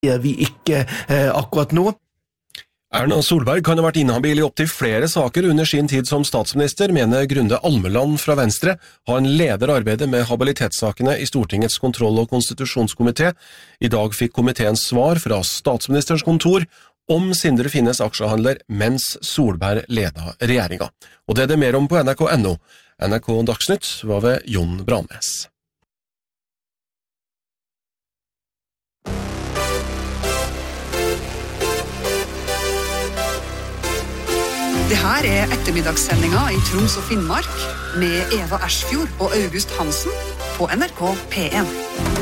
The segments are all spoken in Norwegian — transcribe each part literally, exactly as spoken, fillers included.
er vi ikke eh, akkurat nå. Erna Solberg kan ha vært inhabil i opptil flere saker under sin tid som statsminister, mener Grunde Almeland fra Venstre. Han leder arbeidet med habilitetssakene i Stortingets kontroll- og konstitusjonskomité. I dag fikk komiteens svar fra statsministerens kontor om Sindre Finnes aksjehandler mens Solberg leda regjeringa. Og det er det mer om på N R K punktum N O. N R K Dagsnytt var ved Jon Brannes. Det her er ettermiddagssendinga i Troms og Finnmark med Eva Ersfjord og August Hansen på N R K P en.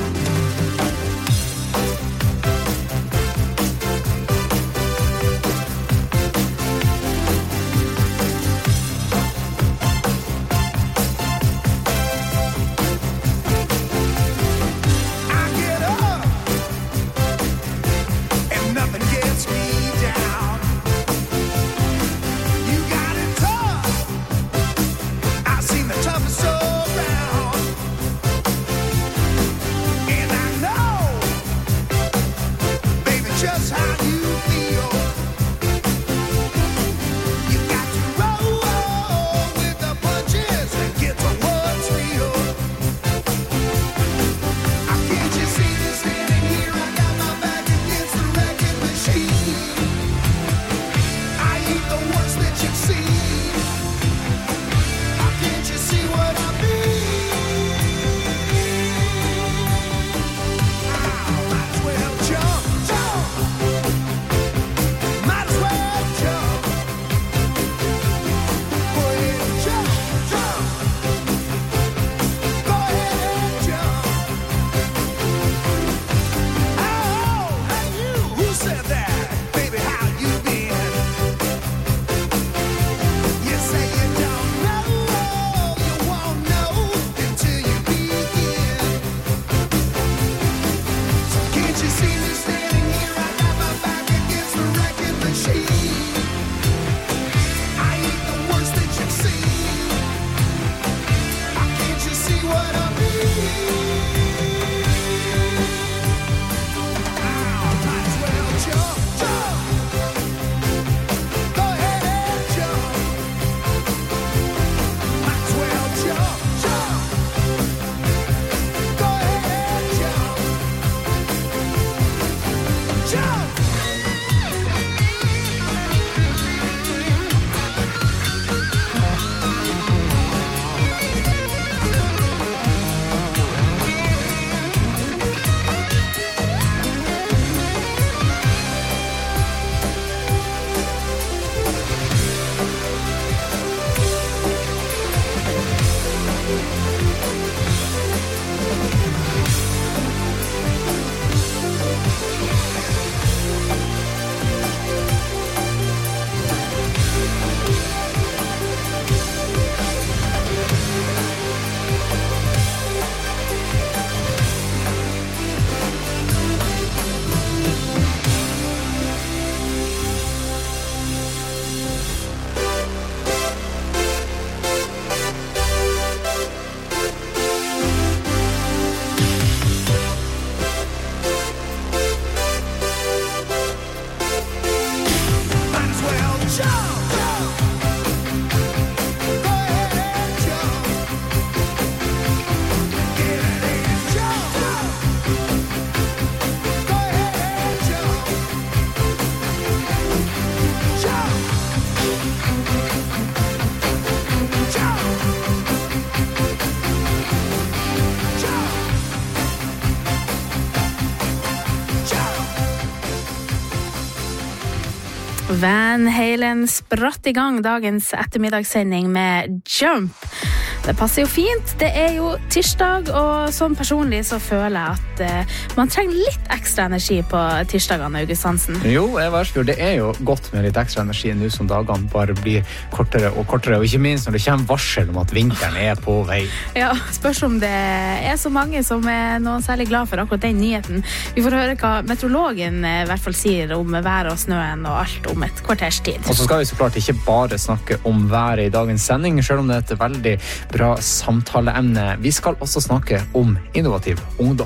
Van Halen spratt i gang dagens ettermiddagssending med Jump. Det passer jo fint. Det er jo tirsdag, og som personlig så føler jeg at uh, man trenger litt ekstra energi på tirsdagene, August Hansen. Jo, Eva Ersfjord, det er jo godt med litt ekstra energi nå som dagene bare blir kortere og kortere, og ikke minst når det kommer varsel om at vinteren er på vei. Ja, spørs om det er så mange som er noe særlig glad for akkurat den nyheten. Vi får høre hva meteorologen i hvert fall sier om været og snøen og alt om et kvarters tid. Og så skal vi så klart ikke bare snakke om været i dagens sending, selv om det er et veldig bra samtaleemne. Vi skal også snakke om innovativ ungdom.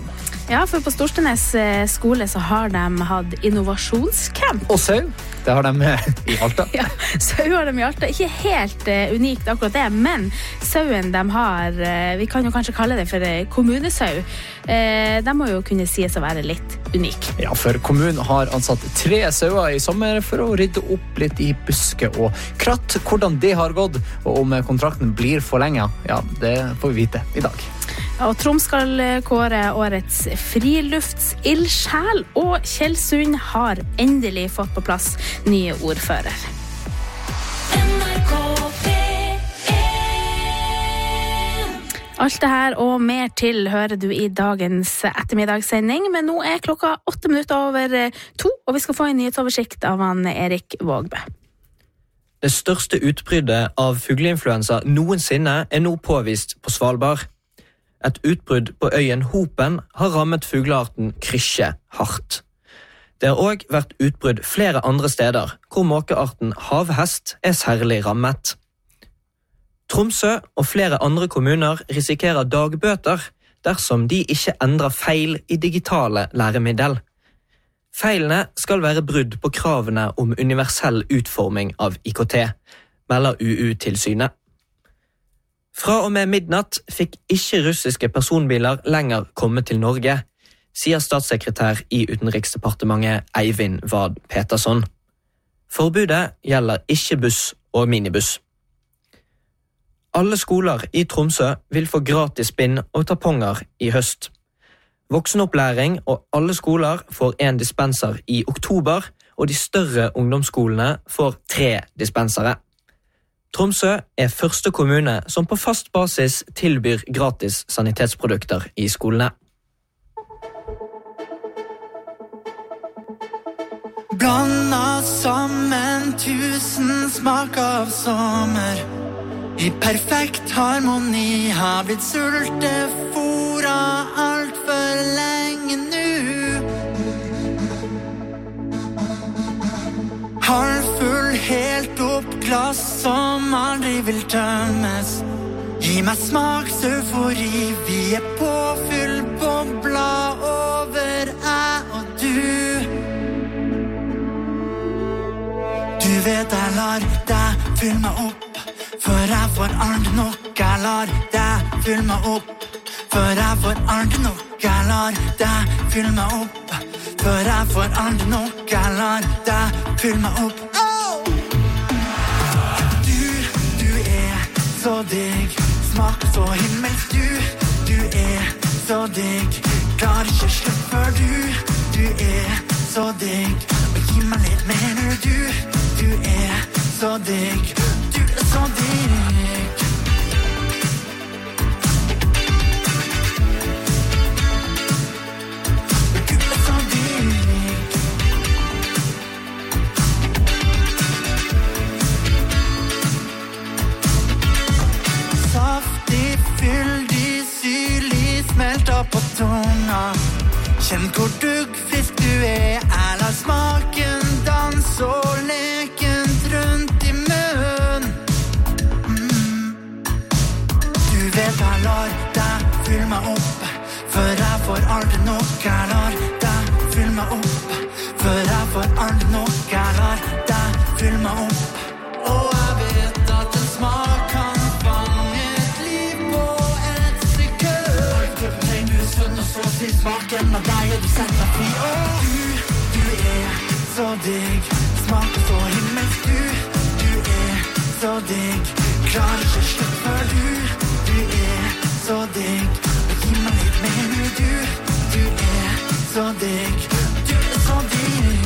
Ja, for på Storstenes skole så har de hatt innovasjonscamp. Og sau, det har de i Alta. Ja, sau har de i Alta. Ikke helt uh, unikt akkurat det, men sauen de har, uh, vi kan jo kanskje kalle det for uh, kommunesau, uh, de må jo kunne sies å være litt unik. Ja, for kommunen har ansatt tre sauer i sommer for å rydde opp litt i buske og kratt. Hvordan det har gått, og om kontrakten blir forlenget, ja, det får vi vite i dag. Ja, og Troms skal kåre årets friluftsildsjel, og Tjeldsund har endelig fått på plass nye ordfører. Alt det her og mer til hører du i dagens ettermiddagssending, men nå er klokka åtte minutter over to, og vi skal få en nyhetsoversikt av han Erik Vågbø. Det største utbruddet av fugleinfluensa noensinne er nå påvist på Svalbard. Et utbrudd på øyen Hopen har rammet fuglearten krysje hardt. Det har også vært utbrudd flere andre steder, hvor måkearten havhest er særlig rammet. Tromsø og flere andre kommuner risikerer dagbøter dersom de ikke endrer feil i digitale læremiddel. Feilene skal være brudd på kravene om universell utforming av I K T, melder U U-tilsynet. Fra og med midnatt fikk ikke russiske personbiler lenger komme til Norge, sier statssekretær i Utenriksdepartementet Eivind Vad Petersson. Forbudet gjelder ikke buss og minibuss. Alle skoler i Tromsø vil få gratis bind og tamponger i høst. Voksenopplæring og alle skoler får en dispenser i oktober, og de større ungdomsskolene får tre dispensere. Tromsø er første kommune som på fast basis tilbyr gratis sanitetsprodukter i skolene. Blanda sammen tusen smak av sommer. I perfekt harmoni har blitt sultefora alt for lenge nu. Halvfull helt opp glass som aldri vil tømmes. Gi meg smakseufori, vi er på full bobla over jeg og du. Du vet jeg lar deg fylle meg opp, for jeg får aldri nok. Jeg lar deg fylle meg opp, for jeg får aldri nok. Jeg lar deg fylle meg opp, for jeg får aldri nok. Jeg lar deg fylle meg opp. Så digg, smaker så himmelsk du. Du er så digg, klarer ikke slutt før du. Du er så digg, og gi meg litt mer nu du. Du er så digg, du er så digg. Du er så digg. Saftig, fyldig, syrlig, smelter på tunga. Kjenn hvor duggfisk du er. Jeg lar smaken danse og lekent rundt i munnen. mm. Du vet jeg lar deg fylle meg opp, for jeg får aldri nok. Jeg lar deg fylle meg opp, for jeg får aldri nok. Jeg lar deg fylle meg opp, og jeg vet at en smak kan smaken av deg, og du setter meg fri. Åh, du, du er så digg, smaker så himmelsk du. Du er så digg, klarer ikke slutt før du. Du er så digg, og gi meg litt mer nu du. Du er så digg, du er så digg.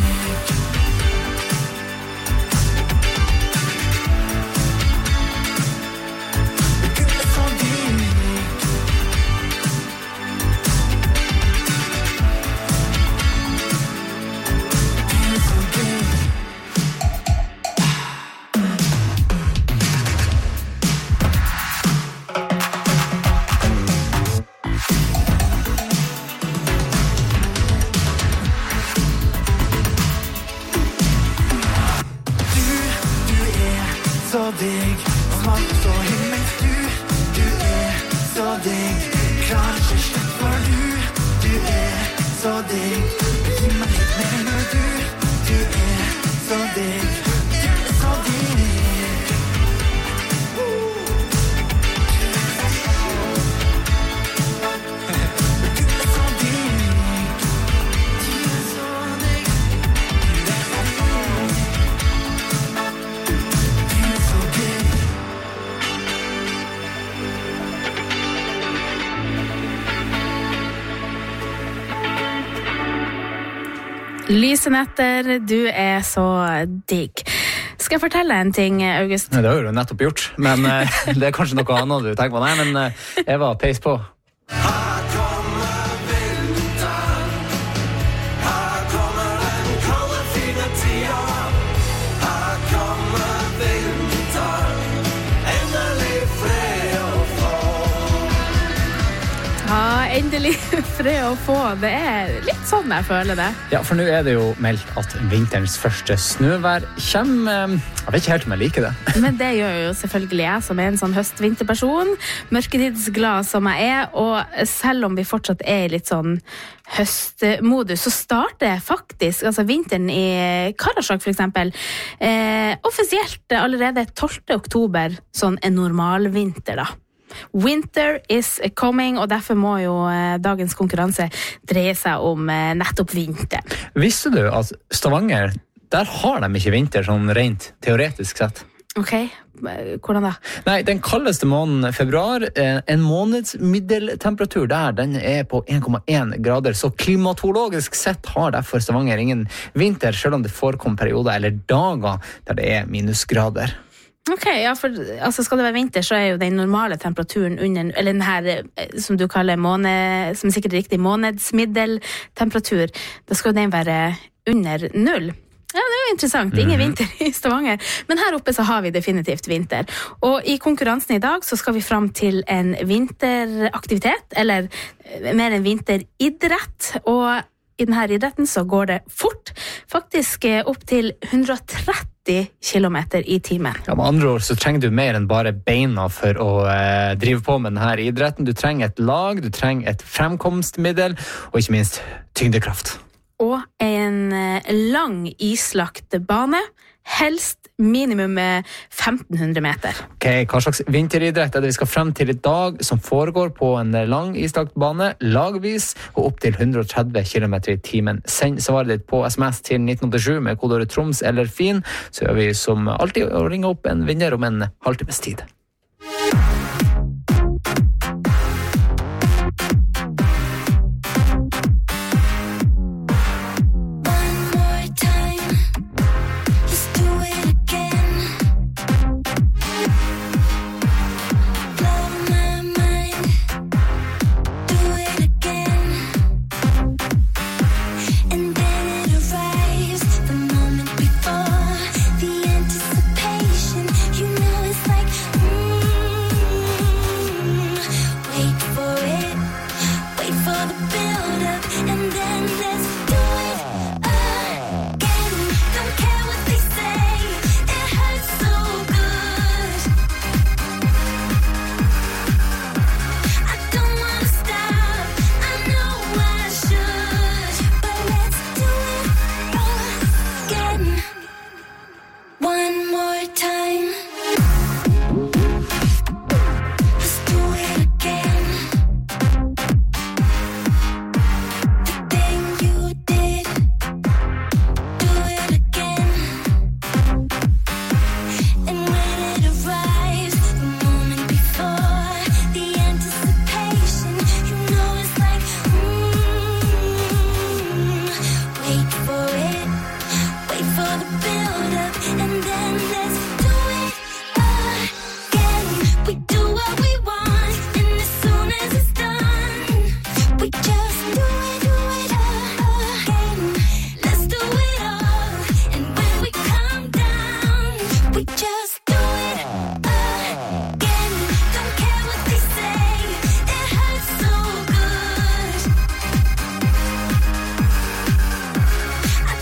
Digg, smaker så himmelsk du. Du er så digg, klarer ikke slutt før du. Du er Lysenetter, du er så digg. Skal jeg fortelle en ting, August? Nei, det har du nettopp gjort, men uh, det er kanskje noe annet du tenker på. Nei, men uh, Eva, peis på. Her kommer vinteren, her kommer den kalde fine tida. Her kommer vinteren, endelig fred å få. Ja, endelig fred å få. Det er litt sånn jeg føler det. Ja, for nå er det jo meldt at vinterens første snøvær kommer. Jeg vet ikke helt om jeg liker det. Men det gjør jo selvfølgelig jeg, som er en sånn høst-vinterperson. Mørketidsglad som jeg er, og selv om vi fortsatt er i litt sånn høstmodus, så starter faktisk, altså vinteren i Karasjok for eksempel, eh, offisielt allerede tolvte oktober, sånn en normal vinter da. Winter is coming, og derfor må jo eh, dagens konkurranse dreie seg om eh, nettopp vinter. Visste du at Stavanger, der har de ikke vinter sånn rent teoretisk sett? Ok, hvordan da? Nei, den kaldeste måneden februar, eh, en måneds middeltemperatur der, den er på en komma en grader, så klimatologisk sett har derfor Stavanger ingen vinter, selv om det forekommer perioder eller dager der det er minusgrader. Ok, ja, for altså, skal det være vinter, så er jo den normale temperaturen under, eller den her, som du kaller måned, som sikkert er riktig, månedsmiddeltemperatur, da skal den være under null. Ja, det er jo interessant. Ingen vinter i Stavanger. Men her oppe så har vi definitivt vinter. Og i konkurransen i dag så skal vi fram til en vinteraktivitet, eller mer en vinteridrett. Og i denne idretten så går det fort. Faktisk opp til hundre og tretti kilometer i timen. Ja, med andre ord så trenger du mer enn bare beina for å eh, drive på med denne idretten. Du trenger et lag, du trenger et fremkomstmiddel, og ikke minst tyngdekraft. Og en lang islagt bane, helst minimum femten hundre meter. Ok, hva slags vinteridrett er det vi skal frem til i dag, som foregår på en lang islagt bane, lagvis, og opp til hundre og tretti kilometer i timen. Send svaret ditt på sms til nitten åttisju med kodeordet Troms eller Fin, så gjør vi som alltid å ringe opp en vinner om en halvtimes tid. I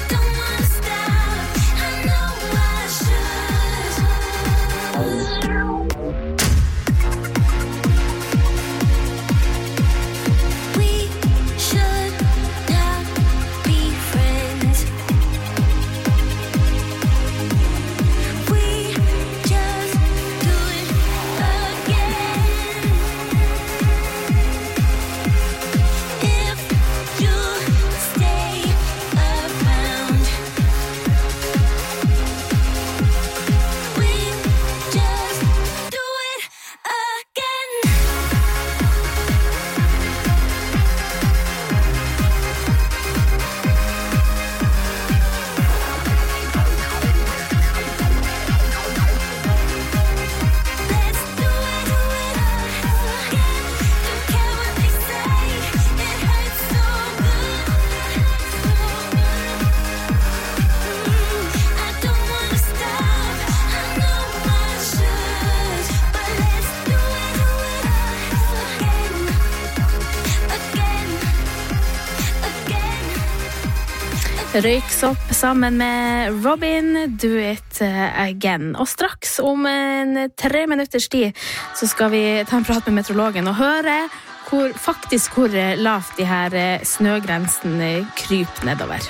Røyksopp sammen med Robin, Do It Again. Og straks om en tre minutters tid så skal vi ta en prat med meteorologen og høre hvor, faktisk hvor lavt de her snøgrensen kryper nedover.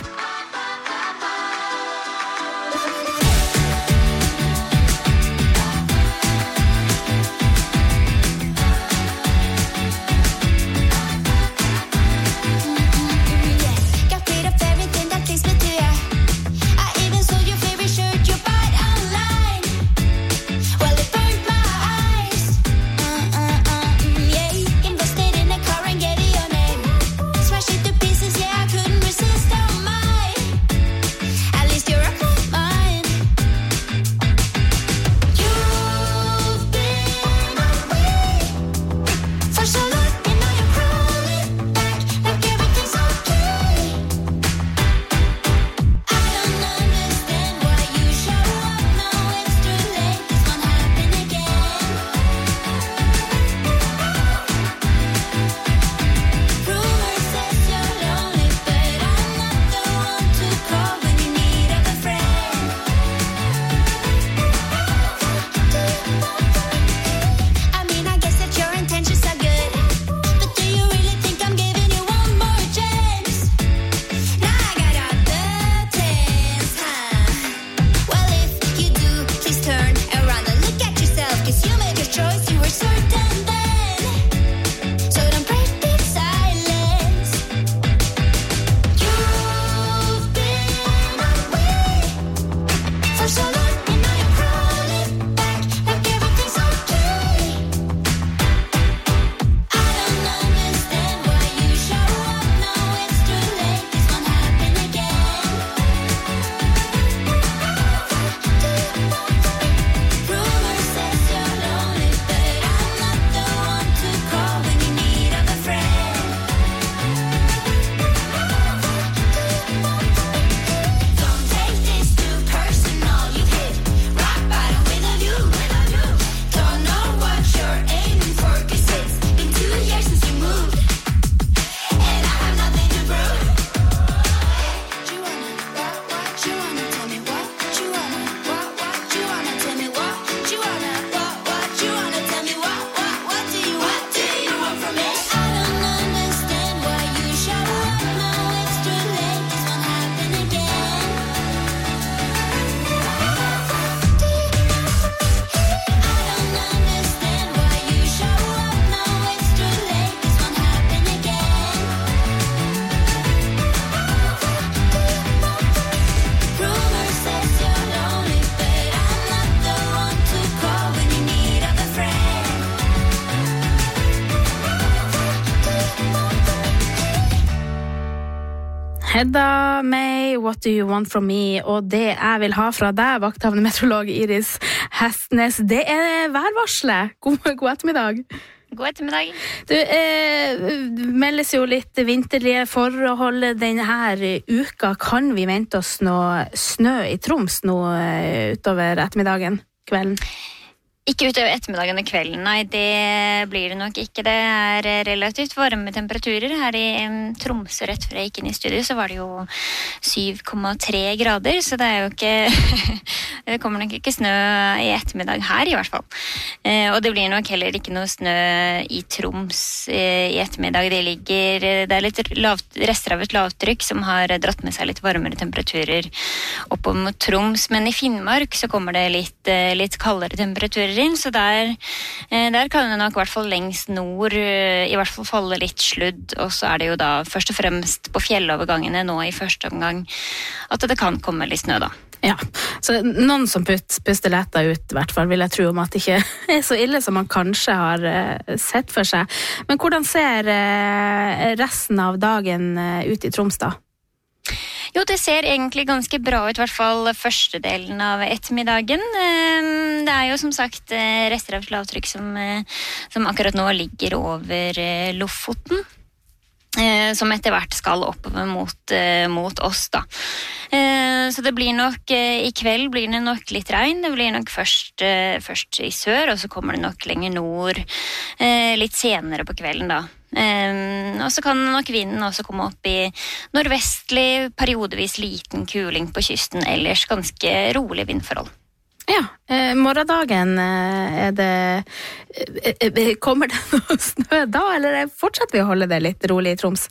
Hedda May, What Do You Want From Me? Og det jeg vil ha fra deg, vakthavende meteorolog Iris Hestnes, det er værvarselet. God, god ettermiddag. God ettermiddag. Du, eh, meldes jo litt vinterlige forhold denne her uka. Kan vi vente oss noe snø i Troms nå utover ettermiddagen, kvelden? Ikke utover ettermiddagen og kvelden, nei, det blir det nok ikke. Det er relativt varme temperaturer. Her i Tromsø, rett før jeg gikk inn i studiet, så var det jo syv komma tre grader, så det er jo ikke, det kommer nok ikke snø i ettermiddag her i hvert fall. Og det blir nok heller ikke noe snø i Troms i ettermiddag. Det ligger, det er litt lavt, rester av et lavtrykk som har dratt med seg litt varmere temperaturer oppover mot Troms, men i Finnmark så kommer det litt, litt kaldere temperaturer inn, så der, der kan det nok i hvert fall lengst nord i hvert fall falle litt sludd, og så er det jo da først og fremst på fjellovergangene nå i første omgang at det kan komme litt snø da. Ja, så noen som puster letta ut i hvert fall vil jeg tro om at det ikke er så ille som man kanskje har sett for seg. Men hvordan ser resten av dagen ut i Troms da? Jo, det ser egentlig ganske bra ut, i hvert fall første delen av ettermiddagen. Det er jo som sagt rester av et lavtrykk som, som akkurat nå ligger over Lofoten, som etter hvert skal oppover mot, mot oss da. Så det blir nok, i kveld blir det nok litt regn. Det blir nok først, først i sør, og så kommer det nok lenger nord litt senere på kvelden da. Og så kan nok vinden også komme opp i nordvestlig, periodevis liten kuling på kysten, ellers ganske rolig vindforhold. Ja, eh, morgendagen er det, eh, kommer det noe snø da, eller fortsetter vi å holde det litt rolig i Troms?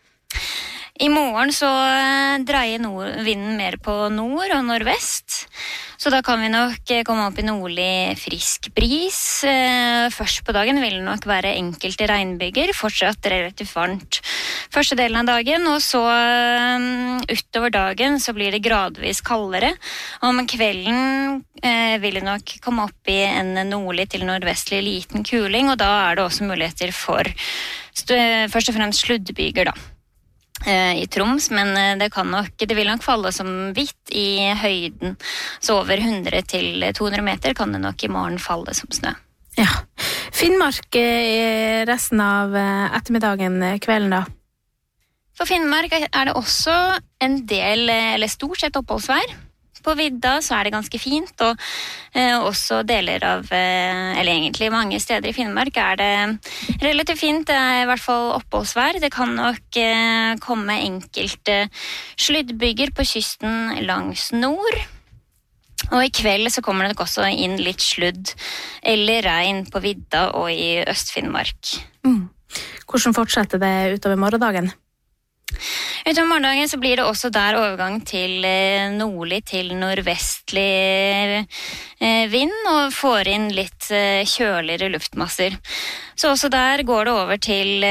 I morgen så dreier nord, vinden mer på nord og nordvest, så da kan vi nok komme opp i nordlig frisk bris. Først på dagen vil det nok være enkelte regnbyger, fortsatt relativt varmt første delen av dagen, og så utover dagen så blir det gradvis kaldere. Om kvelden vil det nok komme opp i en nordlig til nordvestlig liten kuling, og da er det også muligheter for først og fremst sluddbyger da. I Troms, men det kan nok, det vil nok falle som hvitt i høyden, så over hundre til to hundre meter kan det nok i morgen falle som snø. Ja, Finnmark i resten av ettermiddagen, kvelden da? For Finnmark er det også en del, eller stort sett oppholdsvær. På vidda så er det ganske fint, og eh, også deler av, eh, eller egentlig mange steder i Finnmark er det relativt fint, det er i hvert fall oppholdsvær. Det kan nok eh, komme enkelte sluddbyger på kysten langs nord, og i kveld så kommer det nok også inn litt sludd eller regn på vidda og i Øst-Finnmark. Mm. Hvordan fortsetter det utover morgendagen? Utover morgendagen så blir det også der overgang til nordlig til nordvestlig vind, og får inn litt kjøligere luftmasser. Så også der går det over til,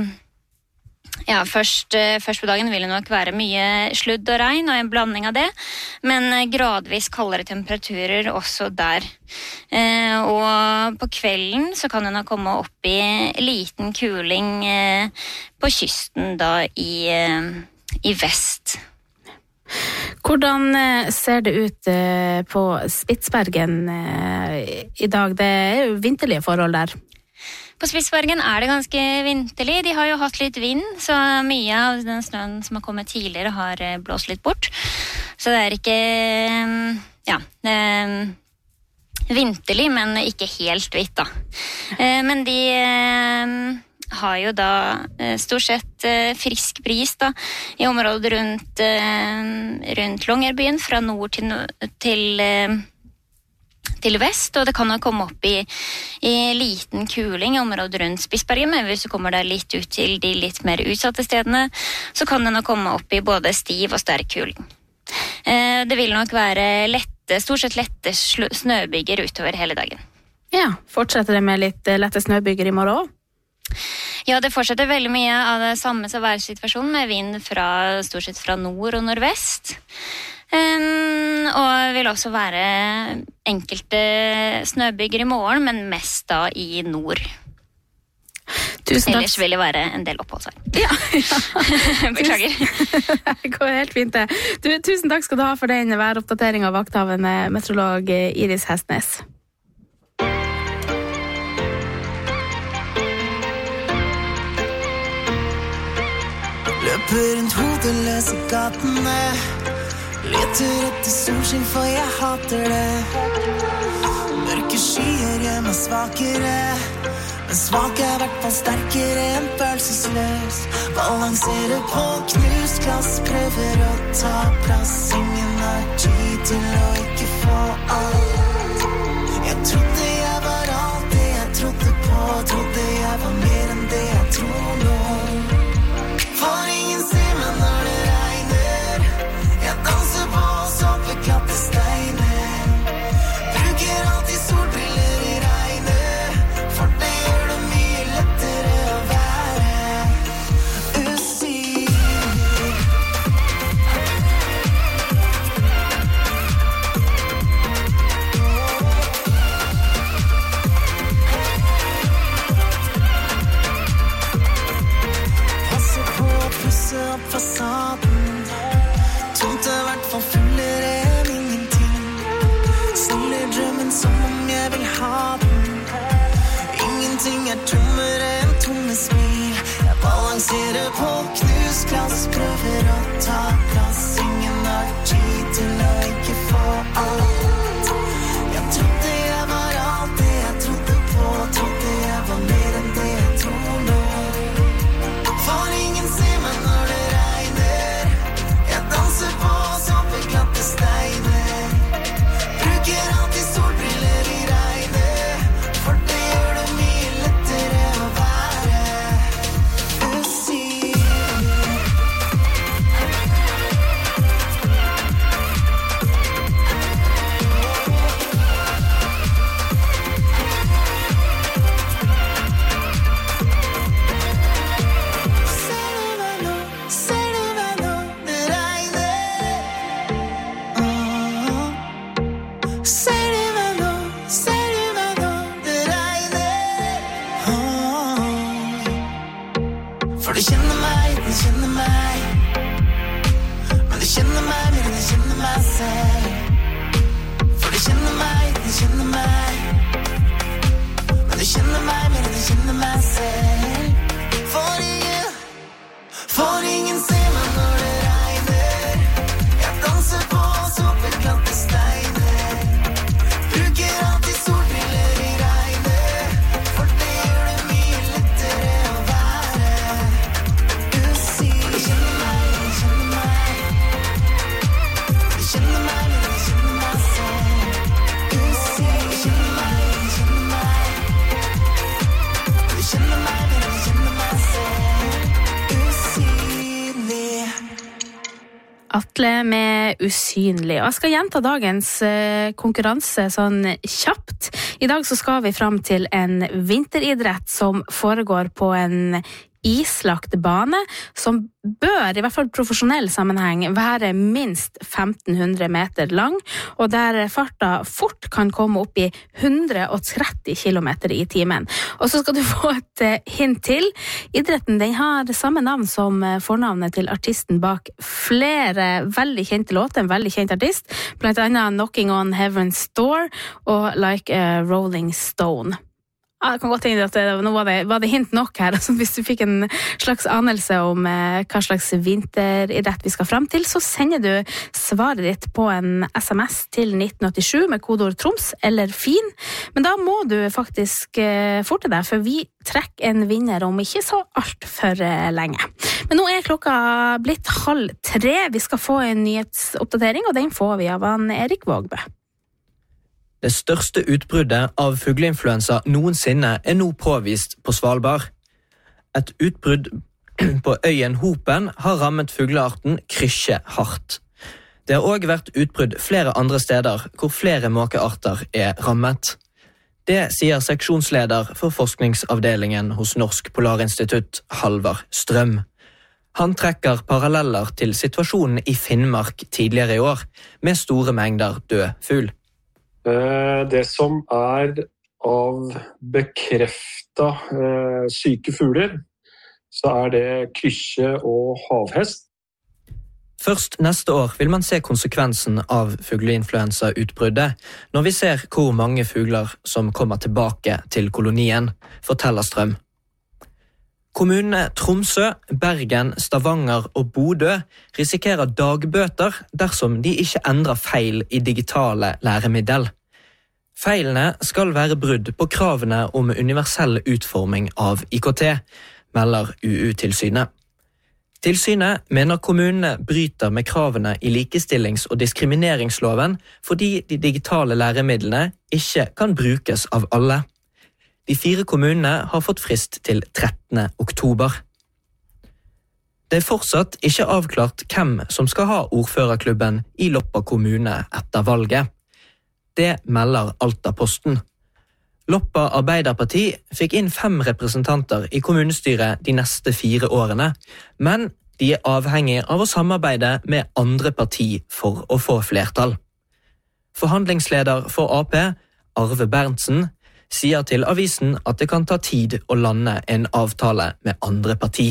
ja, først, først på dagen vil det nok være mye sludd og regn, og en blanding av det, men gradvis kaldere temperaturer også der. Og på kvelden så kan det nok komme opp i liten kuling på kysten da i, i vest. Hvordan ser det ut på Spitsbergen i dag? Det er jo vinterlige forhold der. På Spitsbergen er det ganske vinterlig. De har jo hatt litt vind, så mye av den snøen som har kommet tidligere har blåst litt bort. Så det er ikke, ja, det er vinterlig, men ikke helt hvitt da. Men de har jo da stort sett frisk bris da, i området rundt, rundt Longyearbyen, fra nord til, til, til vest, og det kan jo komme opp i, i liten kuling i området rundt Spitsbergen, men hvis du kommer der litt ut til de litt mer utsatte stedene, så kan det nok komme opp i både stiv og sterk kuling. Det vil nok være lette, stort sett lette snøbyger utover hele dagen. Ja, fortsetter det med litt lette snøbyger i morgen også? Ja, det fortsetter veldig mye av det samme som værsituasjonen, med vind fra, stort sett fra nord og nordvest. Um, og vil også være enkelte snøbyger i morgen, men mest da i nord. Tusen takk. Ellers vil det være en del oppholdsvær. Ja, ja. Beklager. Det går helt fint det. Du, tusen takk skal du ha for den væroppdatering av vakthavende meteorolog Iris Hestnes. Løper rundt hodet løs i gatene, leter etter solskinn for jeg hater det. Mørke skyer gjør meg svakere, men svak er hvertfall sterkere enn følelsesløs. Balanserer på knust glass, prøver å ta plass. Ingen har tid til å ikke få alt. Jeg trodde jeg var alt det jeg trodde på, trodde jeg var mer enn det jeg tror nå. For ingen ser meg når det regner, jeg danser på såpe glatte steiner. Bruker alltid solbriller i regnet, for det gjør det mye lettere å være usynlig. Atle med Usynlig. Og jeg skal gjenta dagens konkurranse sånn kjapt. I dag så skal vi fram til en vinteridrett som foregår på en islagt bane, som bør, i hvert fall profesjonell sammenheng, være minst femten hundre meter lang, og der farta fort kan komme opp i hundre og tretti kilometer i timen. Og så skal du få et hint til. Idretten, den har samme navn som fornavnet til artisten bak flere veldig kjente låter, en veldig kjent artist, blant annet Knocking on Heaven's Door og Like a Rolling Stone. Jeg kan godt tenke at det, nå var det, var det hint nok her, altså hvis du fikk en slags anelse om eh, hva slags vinteridrett vi skal frem til, så sender du svaret ditt på en sms til nitten åttisju med kodeord Troms eller Fin, men da må du faktisk eh, forte deg, for vi trekker en vinner om ikke så alt for eh, lenge. Men nå er klokka blitt halv tre, vi skal få en nyhetsoppdatering, og den får vi av han Erik Vågbø. Det største utbruddet av fugleinfluensa noensinne er nå påvist på Svalbard. Et utbrudd på øyen Hopen har rammet fuglearten krysje hardt. Det har også vært utbrudd flere andre steder hvor flere måkearter er rammet. Det sier seksjonsleder for forskningsavdelingen hos Norsk Polarinstitutt, Halvard Strøm. Han trekker paralleller til situasjonen i Finnmark tidligere i år, med store mengder død fugl. Det som er av bekreftet eh, syke fugler, så er det krysje og havhest. Først neste år vil man se konsekvensen av fugleinfluensa-utbruddet, når vi ser hvor mange fugler som kommer tilbake til kolonien, forteller Strøm. Kommunene Tromsø, Bergen, Stavanger og Bodø risikerer dagbøter dersom de ikke endrer feil i digitale læremiddel. Feilene skal være brudd på kravene om universell utforming av I K T, melder U U-tilsynet. Tilsynet mener kommunene bryter med kravene i likestillings- og diskrimineringsloven fordi de digitale læremidlene ikke kan brukes av alle. De fire kommunene har fått frist til trettende oktober. Det er fortsatt ikke avklart hvem som skal ha ordførerklubben i Loppa kommune etter valget. Det melder Altaposten. Loppa Arbeiderparti fikk inn fem representanter i kommunestyret de neste fire årene, men de er avhengig av å samarbeide med andre parti for å få flertall. Forhandlingsleder for A P, Arve Berntsen, sier til avisen at det kan ta tid å lande en avtale med andre parti.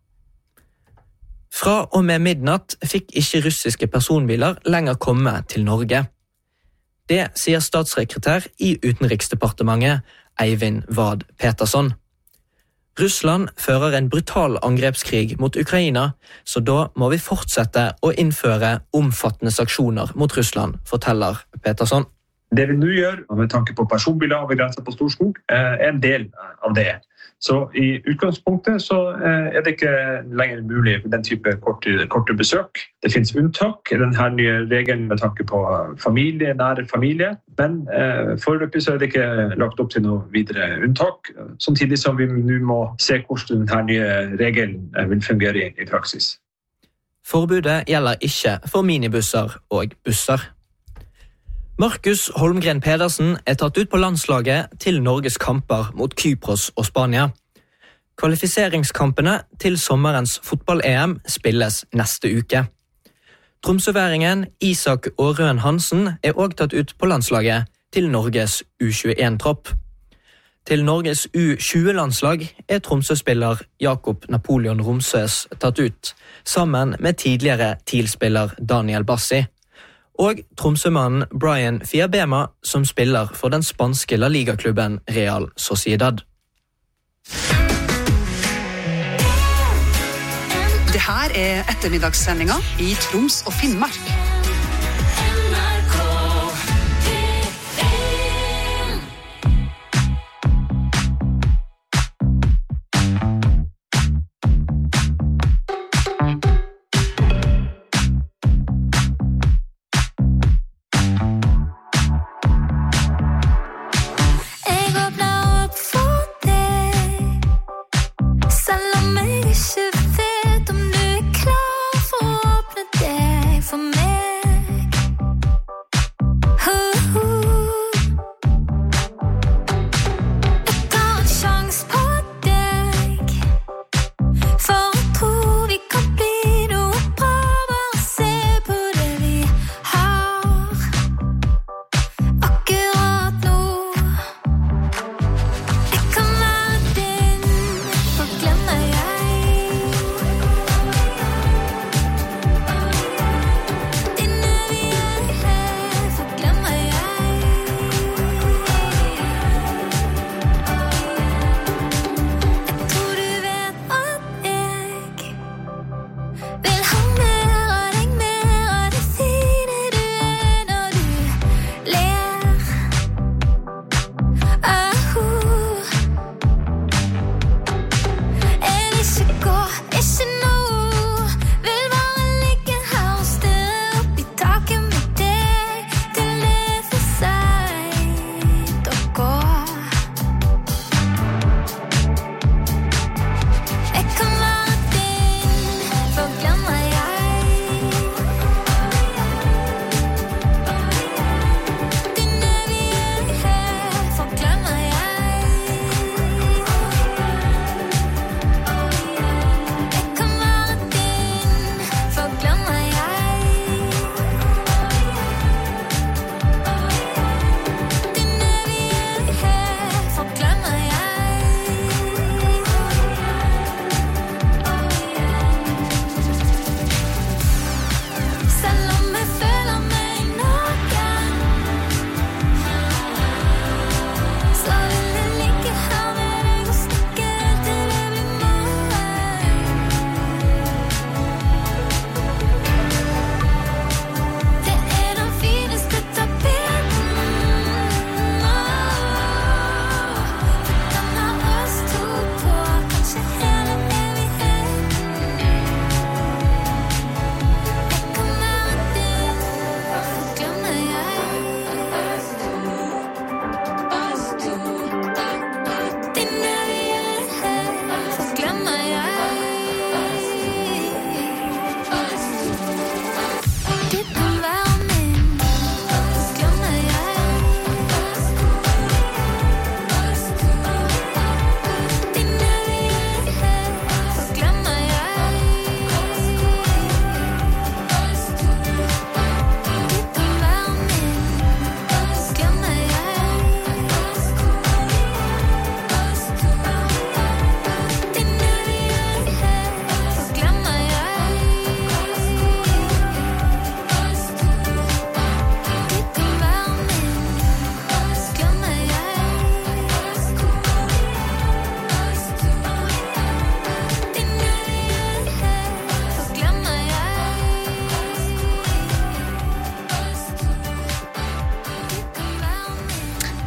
Fra og med midnatt fikk ikke russiske personbiler lenger komme til Norge. Det sier statssekretær i Utenriksdepartementet, Eivind Vad Petersson. Russland fører en brutal angrepskrig mot Ukraina, så da må vi fortsette å innføre omfattende sanksjoner mot Russland, forteller Petersson. Det vi nå gjør, med tanke på personbiler og begrenset på Storskog, er en del av det. Så i utgangspunktet så er det ikke lenger mulig med den type korte, korte besøk. Det finnes unntak i denne nye regelen med tanke på familie, nære familie, men eh, foreløpig så er det ikke lagt opp til noe videre unntak, samtidig som vi nå må se hvordan denne nye regelen vil fungere i, i praksis. Forbudet gjelder ikke for minibusser og busser. Markus Holmgren Pedersen er tatt ut på landslaget til Norges kamper mot Kypros og Spania. Kvalifiseringskampene til sommerens fotball-E M spilles neste uke. Tromsøværingen Isak Aarøen Hansen er også tatt ut på landslaget til Norges U tjueen-tropp. Til Norges U tjue-landslag er Tromsø-spiller Jakob Napoleon Romsøs tatt ut, sammen med tidligere TIL-spiller Daniel Bassi, og Tromsømannen Brian Fiabema, som spiller for den spanske La Liga-klubben Real Sociedad. Det her er ettermiddagssendinga i Troms og Finnmark. For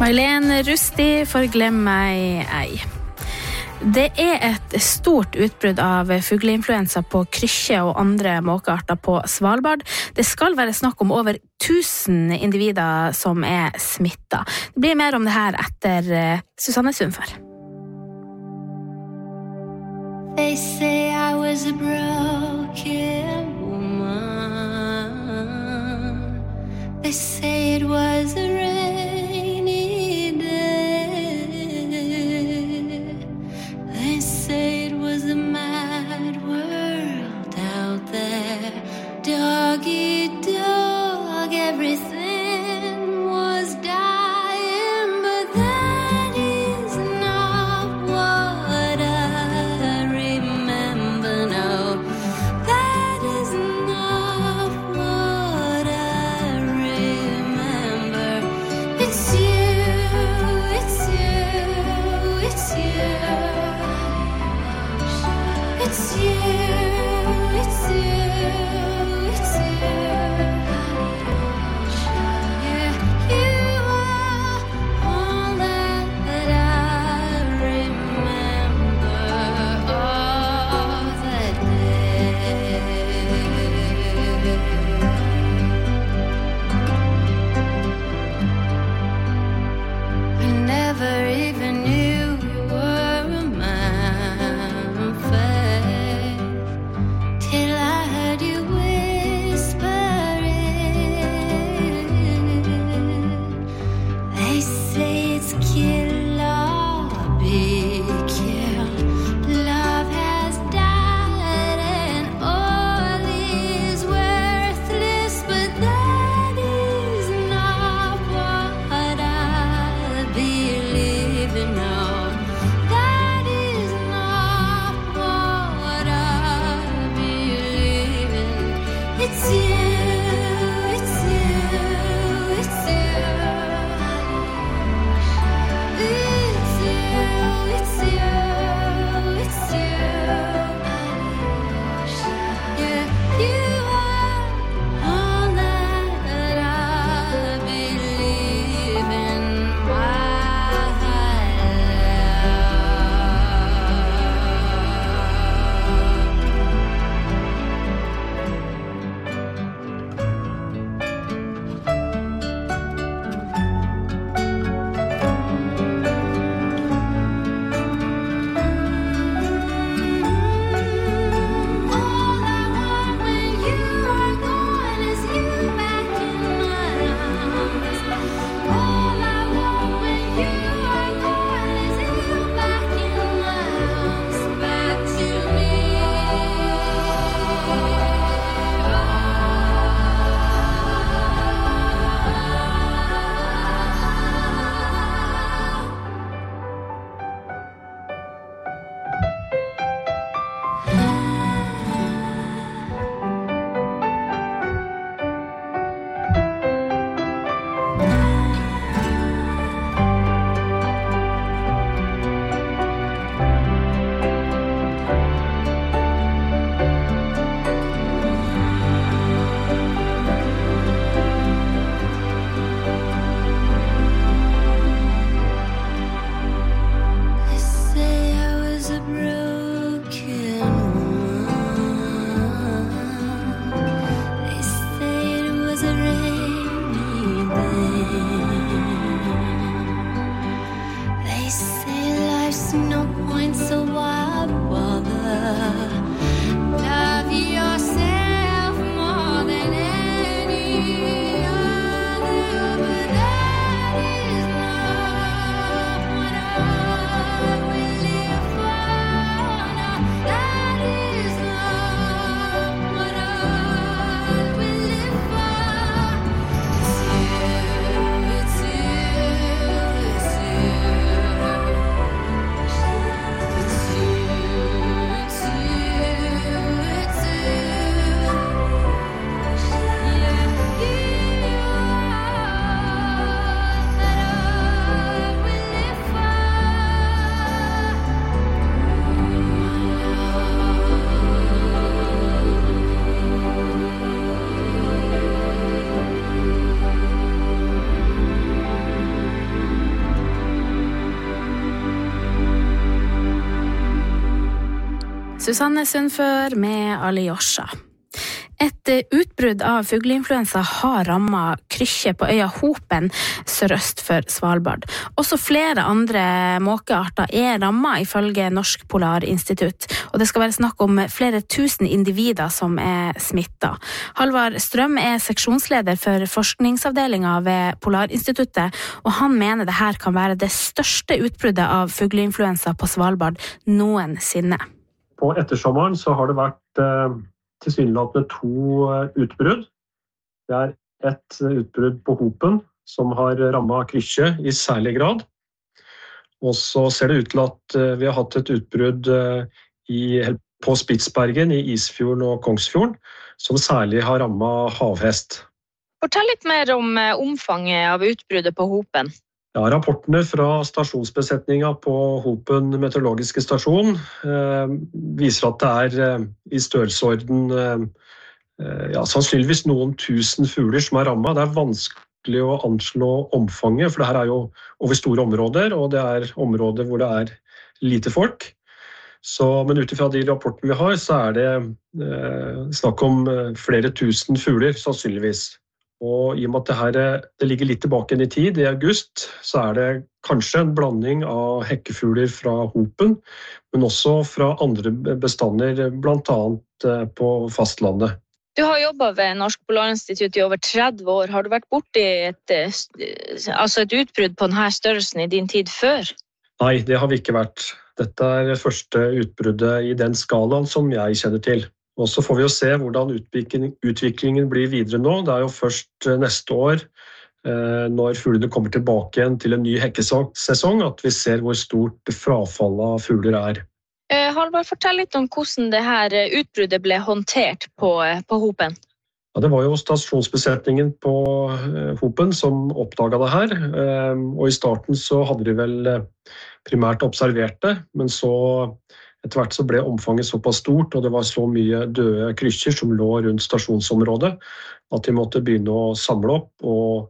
Marlene Rusti for Glem meg ei. Det er et stort utbrudd av fugleinfluensa på krykkje og andre måkearter på Svalbard. Det skal være snakk om over tusen individer som er smittet. Det blir mer om det her etter Susanne Sundfør. They say I was a broken woman. They say it was a rainy day. They say it was a mad world out there. Doggy dog, everything was dying, but that is not what I remember now. That is not what I remember. It's you, it's you, it's you. It's you, it's you, it's you. Susanne Sundfør med Alyosha. Et utbrudd av fugleinfluensa har rammet Krykkje på øya Hopen sørøst for Svalbard. Også flere andre måkearter er rammet ifølge Norsk Polarinstitutt, og det skal være snakk om flere tusen individer som er smittet. Halvard Strøm er seksjonsleder for forskningsavdelingen ved Polarinstituttet, og han mener det her kan være det største utbruddet av fugleinfluensa på Svalbard noensinne. På ettersommeren så har det vært eh... tilsynelatende to utbrudd. Det er et utbrudd på Hopen som har rammet Krykkje i særlig grad. Og så ser det ut til at vi har hatt et utbrudd i, på Spitsbergen i Isfjorden og Kongsfjorden som særlig har rammet havhest. Fortell litt mer om omfanget av utbruddet på Hopen. Ja, rapportene fra stasjonsbesetningen på Hopen meteorologiske stasjon eh, viser at det er eh, i størrelsesorden eh, ja, sannsynligvis noen tusen fugler som er rammet. Det er vanskelig å anslå omfanget, for det her er jo over store områder, og det er områder hvor det er lite folk. Så, men utifra de rapportene vi har, så er det eh, snakk om flere tusen fugler, sannsynligvis. Og i og med at det, her, det ligger litt tilbake i tid, i august, så er det kanskje en blanding av hekkefugler fra Hopen, men også fra andre bestander, blant annet på fastlandet. Du har jobbet ved Norsk Polarinstitutt i over tretti år. Har du vært borti et, altså et utbrudd på denne størrelsen i din tid før? Nei, det har vi ikke vært. Dette er det første utbruddet i den skalaen som jeg kjenner til. Og så får vi jo se hvordan utviklingen blir videre nå. Det er jo først neste år, når fuglene kommer tilbake igjen til en ny hekkesesong, at vi ser hvor stort frafallet av fugler er. Eh, Halvard, fortell litt om hvordan det her utbruddet ble håndtert på, på Hopen. Ja, det var jo stasjonsbesetningen på Hopen som oppdaget det her. Og i starten så hadde de vel primært observert det, men så... Etter hvert så ble omfanget såpass stort, og det var så mye døde krykkjer som lå rundt stasjonsområdet, at de måtte begynne å samle opp og,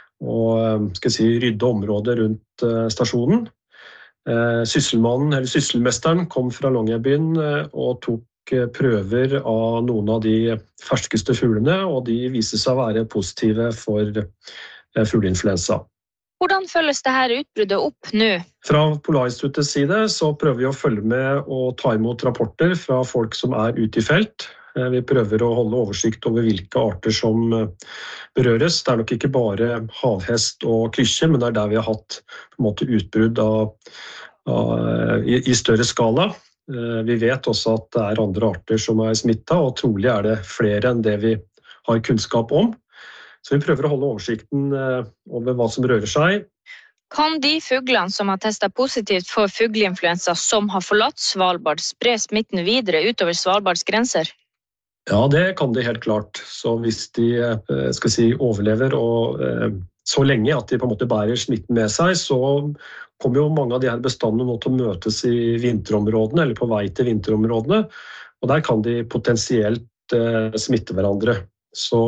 og skal jeg si, rydde området rundt stasjonen. Sysselmannen, eller sysselmesteren, kom fra Longyearbyen og tok prøver av noen av de ferskeste fuglene, og de viste seg å være positive for fugleinfluensa. Hvordan følges det her utbruddet opp nå? Fra Polarinstituttets side så prøver vi å følge med og ta imot rapporter fra folk som er ute i felt. Vi prøver å holde oversikt over hvilke arter som berøres. Det er nok ikke bare havhest og krykkje, men det er der vi har hatt på en måte, utbrudd av, av, i, i større skala. Vi vet også at det er andre arter som er smittet, og trolig er det flere enn det vi har kunnskap om. Så vi prøver å holde oversikten over hva som rører seg. Kan de fuglene som har testet positivt for fugleinfluensa som har forlatt Svalbard, spre smitten videre utover Svalbards grenser? Ja, det kan de helt klart. Så hvis de skal si, overlever og, så lenge at de på en måte bærer smitten med seg, så kommer jo mange av de her bestandene nå til å møtes i vinterområdene, eller på vei til vinterområdene, og der kan de potensielt smitte hverandre. Så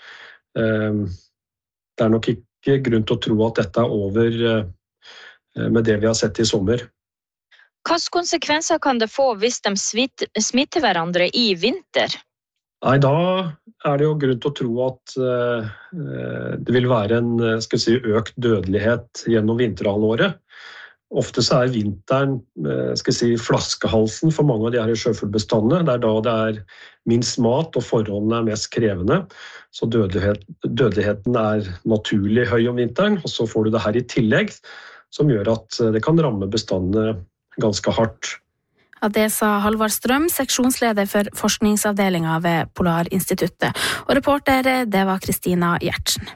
det er nok ikke grunn til å tro at dette er over med det vi har sett i sommer. Hvilke konsekvenser kan det få hvis de smitter hverandre i vinter? Nei, da er det jo grunn til å tro at det vil være en skal si, økt dødelighet gjennom vinterhalvåret. Ofte så er vinteren skal si, flaskehalsen for mange av de her sjøfuglbestandene. Det er da det er minst mat og forholdene er mest krevende. Så dødelighet, dødeligheten er naturlig høy om vinteren, og så får du det her i tillegg, som gjør at det kan ramme bestandene ganske hardt. Ja, det sa Halvard Strøm, seksjonsleder for forskningsavdelingen ved Polarinstituttet. Og reporter, det var Kristina Gjertsen.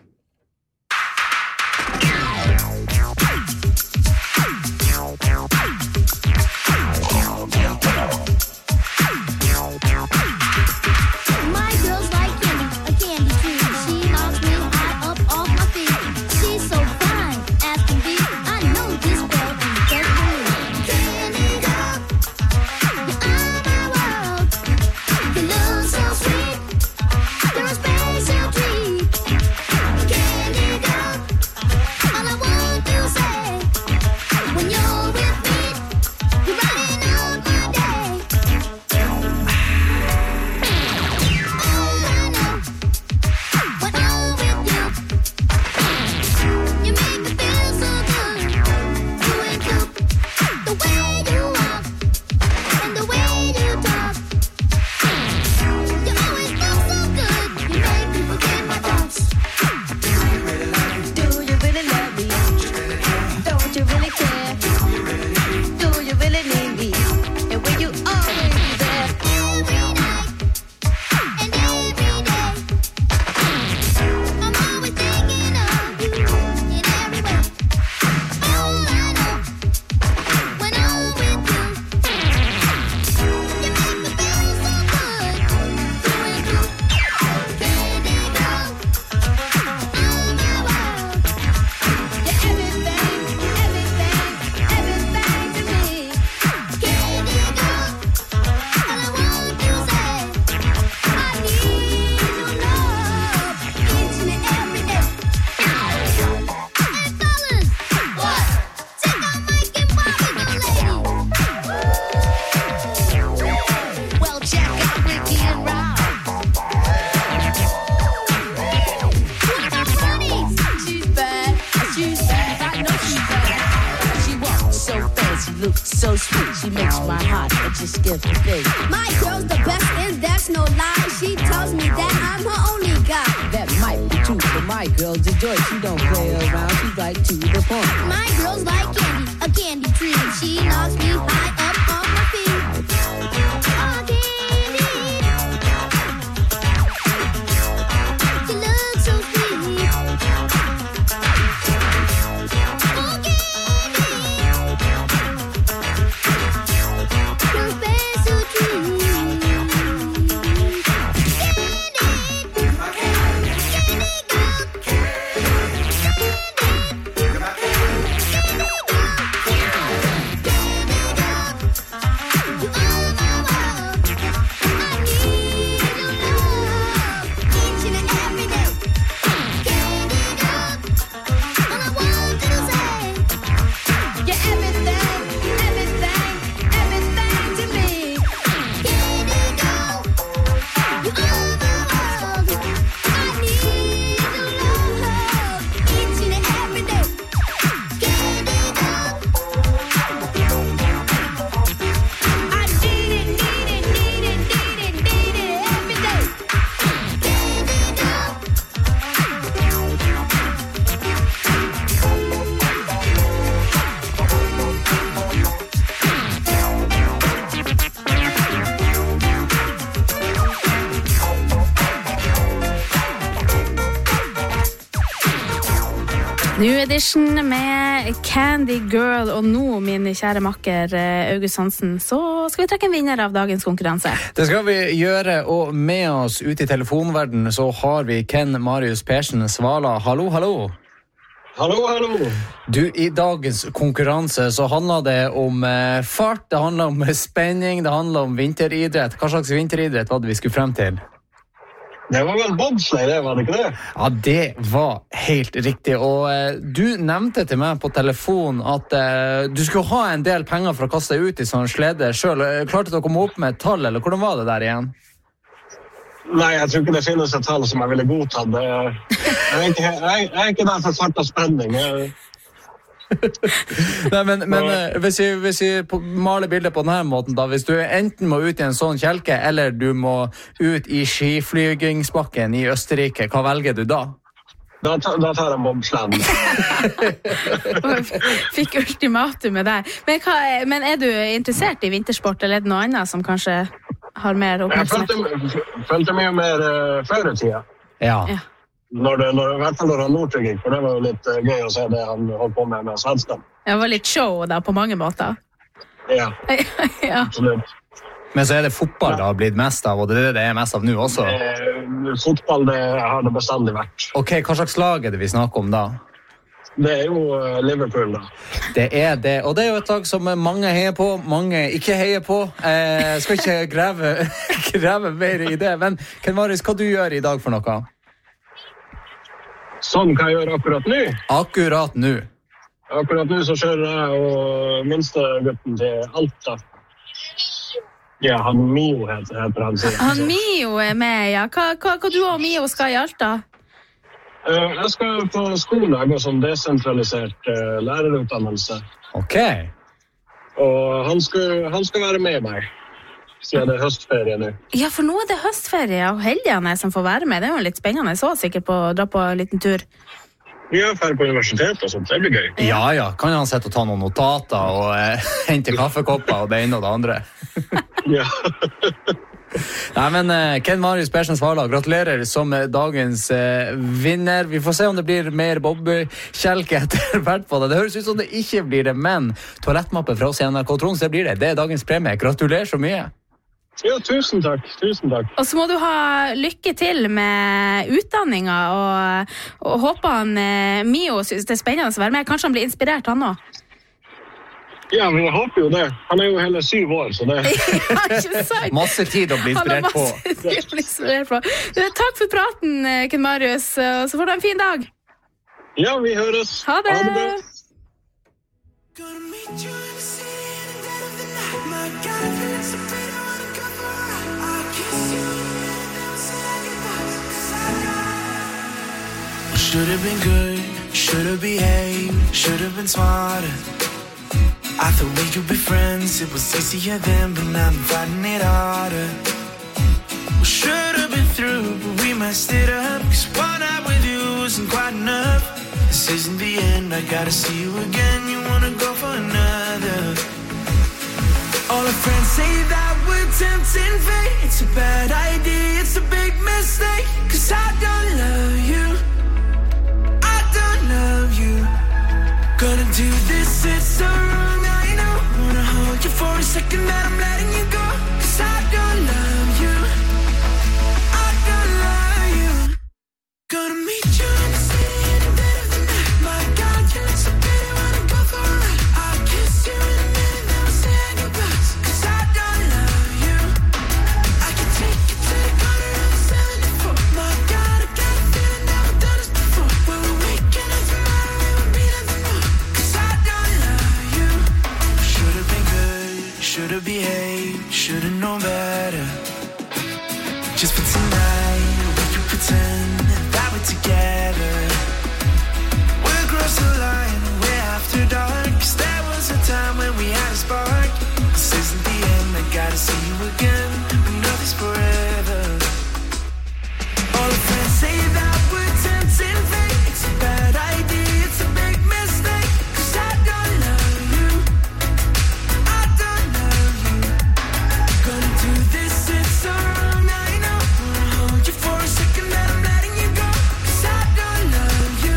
looks so sweet. She makes my heart just skip a beat. My girl's the best and that's no lie. She tells me that I'm her only guy. That might be true, but my girl's a joy. She don't play around, she's right to the point. My girl's like candy, a candy tree. She knocks me high up on my feet. Oh, candy. She looks so sweet. Oh, candy. Your special treat. New Edition med Candy Girl, og nå, min kjære makker August Hansen, så skal vi trekke en vinner av dagens konkurranse. Det skal vi gjøre, og med oss ute i telefonverden så har vi Ken Marius Persen Svala. Hallo, hallo. Hallo, hallo. Du, i dagens konkurranse så handler det om eh, fart, det handler om spenning, det handler om vinteridrett. Hva slags vinteridrett var det vi skulle frem til? Det var vel bobsleigh, det var det ikke det? Ja, det var helt riktig, og eh, du nevnte til meg på telefon at eh, du skulle ha en del penger for å kaste deg ut i sånn slede selv. Klarte du å komme opp med et tall, eller hvordan var det der igjen? Nei, jeg tror ikke det finnes et tall som jeg ville godtatt. Jeg er ikke, jeg, jeg er ikke der for fart og spenning. Jeg... Nei, men, men hvis vi, hvis vi maler bildet på denne måten da, hvis du enten må ut i en sånn kjelke, eller du må ut i skiflygingsbakken i Østerrike, hva velger du da? Da, da tar jeg bobsleden. Fikk ultimatumet der. Men, hva, men er du interessert i vintersport, eller er det noe annet som kanskje har mer oppmerksomhet? Jeg følte, følte mye mer uh, før i tida. Ja. Ja. Når det, når, I hvert fall når han Northug gikk, for det var jo litt uh, gøy å se det han holdt på med med svenskene. Det var litt show da, på mange måter. Ja, ja. Absolutt. Men så er det fotball det har blitt mest av, og det er det det er mest av nå også? Eh, fotball, det har det bestandig vært. Ok, hva slags lag er det vi snakker om da? Det er jo uh, Liverpool da. Det er det, og det er jo et lag som mange heier på, mange ikke heier på. Jeg eh, skal ikke greve, greve mer i det, men Ken Marius, hva du gjør i dag for noe? Sånn kan jeg gjøre akkurat nå. Akkurat nå. Akkurat nå så kjører jeg og minste gutten til Alta. Ja, han Mio heter, heter han. Sier. Han Mio er med, ja. Hva, hva, hva du og Mio skal i Alta? Uh, jeg skal på skolen, jeg går som desentralisert uh, lærerutdannelse. Ok. Og han skal, han skal være med meg. Siden det er høstferie nå. Ja, for nå er det høstferie, og heldig han er som får være med. Det er jo litt spennende så sikkert på å dra på en liten tur. Vi er ferdig på universitetet og sånt, det blir gøy. Ja, ja, kan han sette og ta noen notater og eh, hente kaffekopper og det ene og det andre. Ja. Nei, men eh, Ken Marius Persen Svala, gratulerer som dagens eh, vinner. Vi får se om det blir mer bobbkjelke etter hvert på det. Det høres ut som det ikke blir det, men toalettmappe fra oss i N R K Trons, det blir det. Det er dagens premie. Gratulerer så mye. Ja, tusen takk, tusen takk. Og så må du ha lykke til med utdanninga, og, og håper han eh, Mio synes det er spennende å være med. Kanskje han blir inspirert, han også? Ja, men jeg håper jo det. Han er jo hele syv år, så det... Ja, ikke sant? Masse tid å bli inspirert på. Han har masse tid å bli inspirert på. Takk for praten, Ken Marius, og så får du en fin dag. Ja, vi høres. Ha det! Ha det bra. Should have been good, should have behaved, should have been smarter. I thought we could be friends, it was easier then, but now I'm finding it harder. We should have been through, but we messed it up, cause one night with you wasn't quite enough. This isn't the end, I gotta see you again, you wanna go for another. All our friends say that we're tempting fate. It's a bad idea, it's a big mistake, cause I don't love you, I don't love you. Gonna do this, it's so wrong, I know. Wanna hold you for a second, then I'm letting you go, cause I don't love you, I don't love you. Gonna meet you in the city in the dead of the night. My God, you look so pretty, wanna go for a ride. I'll kiss you in a minute, then we'll say our goodbyes, cause I don't love you. I can take you to the corner of seventy-four. My God, I got a feeling that we've done this before. When we're waking up tomorrow, we will be there more, cause I don't love you. Should've been good, should've behaved, should've known better. Just for tonight, we could pretend that we're together. We'll cross the line, way after dark, cause there was a time when we had a spark. This isn't the end, I gotta see you again, we know this forever. All the friends say that we're tempting fate. It's a bad idea, it's a big mistake, cause I don't love you, I don't love you. Gonna do this, it's so wrong, I know. Wanna hold you for a second, then I'm letting you go, cause I don't love you,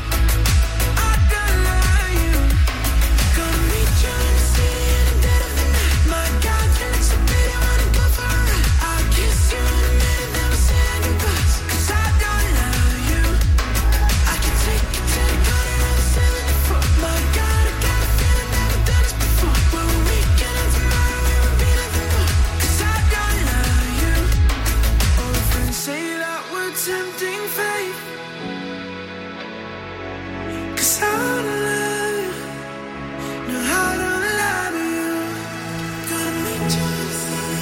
I don't love you. Gonna meet you in the city in the dead of the night. My God, you look so pretty, wanna go for a ride. I'll kiss you in a minute, then we'll say our goodbyes, cause I don't love you. I can take you to the corner of seventy-four. My God, I got a feeling that we've done this before. When we're waking up tomorrow, we will be there more, cause I don't love you. All the friends say that we're tempting fate, cause I don't love you, no, I don't love you. Gonna meet you in the city.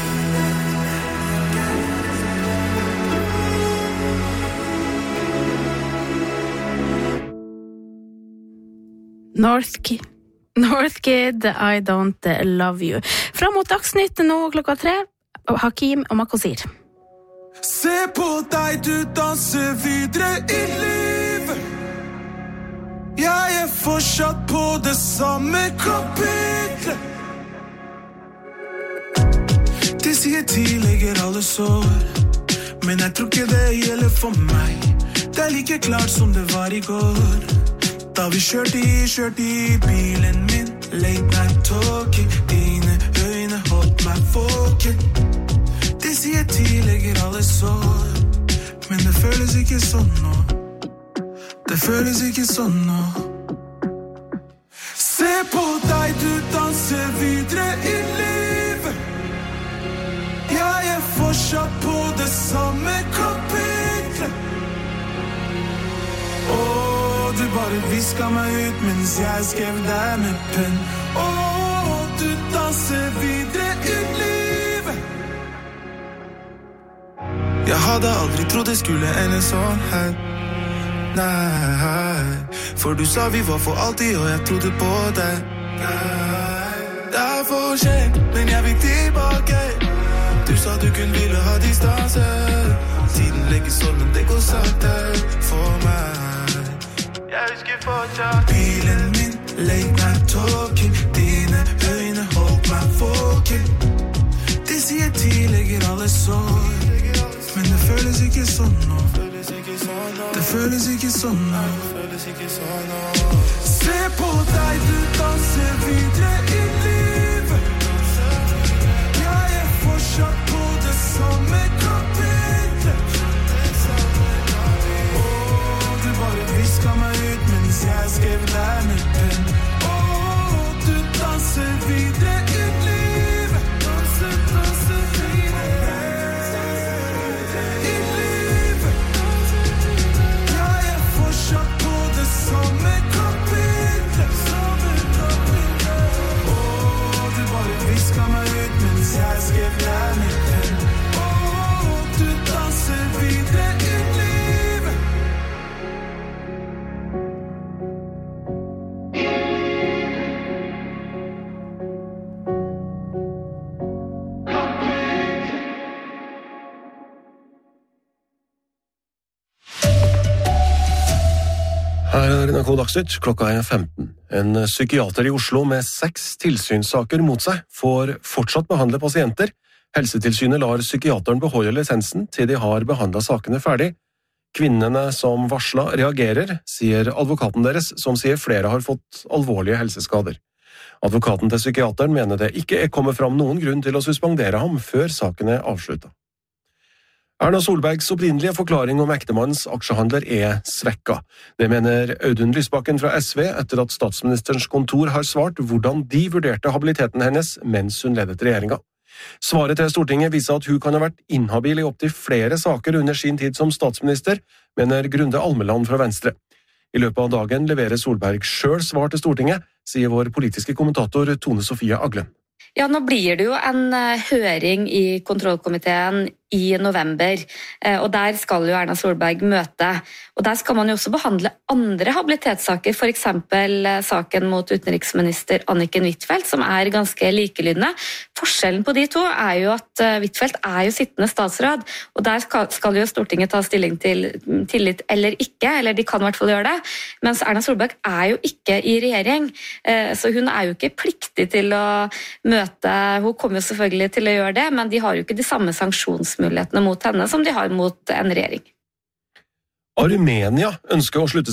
Northkid, Northkid, I don't love you. Fram mot Dagsnytt nå klokka tre, Hakim og Makosir. Se på deg, du danser videre i livet. Jeg er fortsatt på det samme kapitlet. De sier tidligere alle sår, men jeg tror ikke det gjelder for meg. Det er like klart som det var i går, da vi kjørte i, kjørte i bilen min. Late night talking, dine øyne holdt meg våken. De sier tidligere alle sår, men det føles ikke sånn nå. Det føles ikke sånn nå. Se på deg, du danser videre i livet. Jeg er fortsatt på det samme kapitlet. Åh, du bare visket meg ut mens jeg skrev deg med penn. Åh, du danser videre i livet. Jeg hadde aldri trodd det skulle ende sånn her. Nei, for du sa vi var for alltid, og jeg trodde på deg. Nei, det er for sent, men jeg vil tilbake. Du sa du kun ville ha distanse. Tiden legger sånn, men det går sakte for meg. Jeg husker fortsatt bilen min, late night talking. Dine øyne holdt meg våken. De sier tidligere alle sår, men det føles ikke sånn nå. Det føles ikke sånn nå. Se på deg, du danser videre i livet. Jeg er fortsatt på det samme kapitlet. Åh, du bare visket meg ut mens jeg skrev deg med penn. Åh, du danser videre i livet. Danser, danser videre i livet. Jeg er fortsatt på det samme kapitlet. Åh, du bare visket meg ut mens jeg skrev deg med penn. Åh, du danser videre i livet. Her er N R K Dagsnytt, klokka er femten. En psykiater i Oslo med seks tilsynssaker mot seg får fortsatt behandle pasienter. Helsetilsynet lar psykiateren beholde lisensen til de har behandlet sakene ferdig. Kvinnene som varslet reagerer, sier advokaten deres, som sier flere har fått alvorlige helseskader. Advokaten til psykiateren mener det ikke er kommet fram noen grunn til å suspendere ham før saken er avsluttet. Erna Solbergs opprinnelige forklaring om ektemannens aksjehandler er svekka. Det mener Audun Lysbakken fra S V etter at statsministerens kontor har svart hvordan de vurderte habiliteten hennes mens hun ledet regjeringa. Svaret til Stortinget viser at hun kan ha vært inhabil i opptil flere saker under sin tid som statsminister, mener Grunde Almeland fra Venstre. I løpet av dagen leverer Solberg selv svar til Stortinget, sier vår politiske kommentator Tone Sofie Aglen. Ja, nå blir det jo en høring i kontrollkomiteen i november, og der skal jo Erna Solberg møte. Og der skal man jo også behandle andre habilitetssaker, for eksempel saken mot utenriksminister Anniken Huitfeldt, som er ganske likelydende. Forskjellen på de to er jo at Huitfeldt er jo sittende statsråd, og der skal jo Stortinget ta stilling til tillit eller ikke, eller de kan i hvert fall gjøre det, mens Erna Solberg er jo ikke i regjering, så hun er jo ikke pliktig til å møte, hun kommer jo selvfølgelig til å gjøre det, men de har jo ikke de samme sanksjonsmulighetene mot henne som de har mot en regjering. Armenia ønsker å slutte